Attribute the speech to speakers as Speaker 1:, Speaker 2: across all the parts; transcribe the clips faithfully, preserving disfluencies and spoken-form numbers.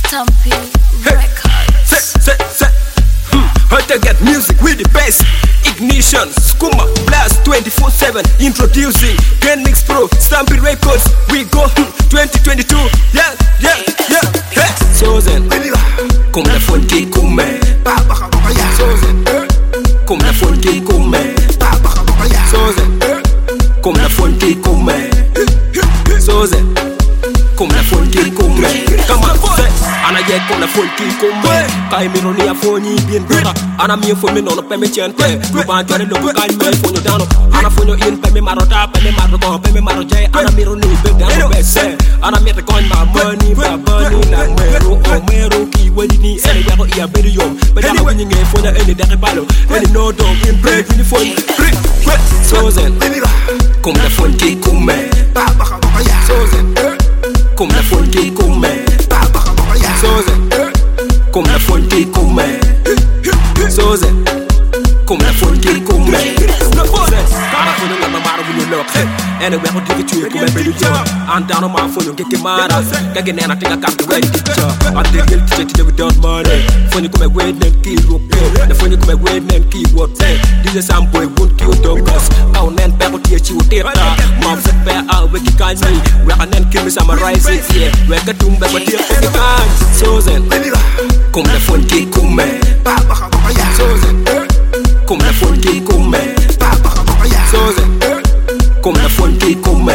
Speaker 1: Stampy Records.
Speaker 2: Set, set, set. Hmm. How to get music with the best. Ignition, Skuma, Blast twenty-four seven. Introducing Grand Mix Pro, Stampy Records. We go hmm, twenty twenty-two. Yeah, yeah, yeah. Hey. Sozen, comme la folle qui come. Sozen, comme la folle qui come. Sozen, comme la folle qui come. Sozen, comme la folle qui come. Come on, say. Ana yet comme la folle qui come. Kai mi roni a foni bien bra. Ana mi fo mi non pe me chente. Lu ban jore lo kai me fo no dano. Ana fo no in pe me marota pe me maro go pe me maro jay. Ana mi roni be dano be say. Ana mi te coin ma money ba money la mero o mero ki wani ni ene ya go ia be yo. Be dano ni nge fo na ene de balo. Ene no do in break ni fo. Sozen, comme la folle qui come. Sozen, comme la folle qui come. Sozen, comme la folle qui come. Sozen, comme la folle qui come. Ana fono na mara bu ñu nok ene we ko digi ci ko be du jo andano ma fono ke ke mara ka ge nena tinga kam we di jo ande gel ci ci de don money fono ko be we nen ki ro pe da fono ko be we nen ki wo te di sam boy won ki o don kos aw nen be ko tie ci wo te ta ma fe be a we ki kan ni we anen ki mi sama rise it yeah we ka dum be ba tie ki kan sozen comme la folle qui come sozen comme la folle qui come Sozen, comme la folle qui come.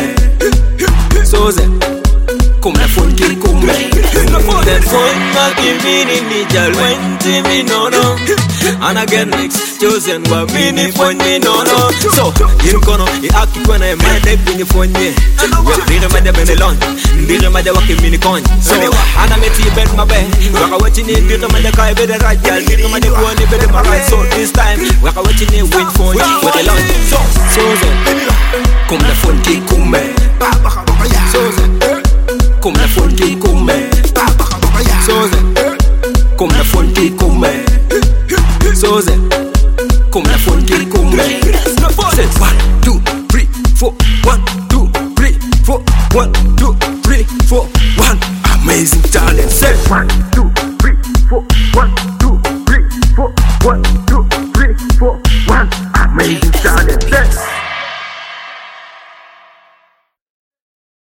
Speaker 2: Sozen, comme la folle qui come.
Speaker 3: That phone ma kimini ni jalwenti mi nono. Ana get next chosen wa mini phone mi nono. So you kono I aki kwana e made bini phone me. Dire made bene lon, dire made waki mini coin. So ana meti bet ma be. Waka watching it dire made kai be the right girl. Dire made phone be the right. So this time waka watching it win phone with the lon. So
Speaker 2: Sozen, comme la folle qui come. Sozen, comme la folle qui come. Sozen, comme la folle qui come. Sozen, comme la folle qui come. C'est one, two, three, four. One, two, three, four. One, two, three, four. One, amazing talent. Say one.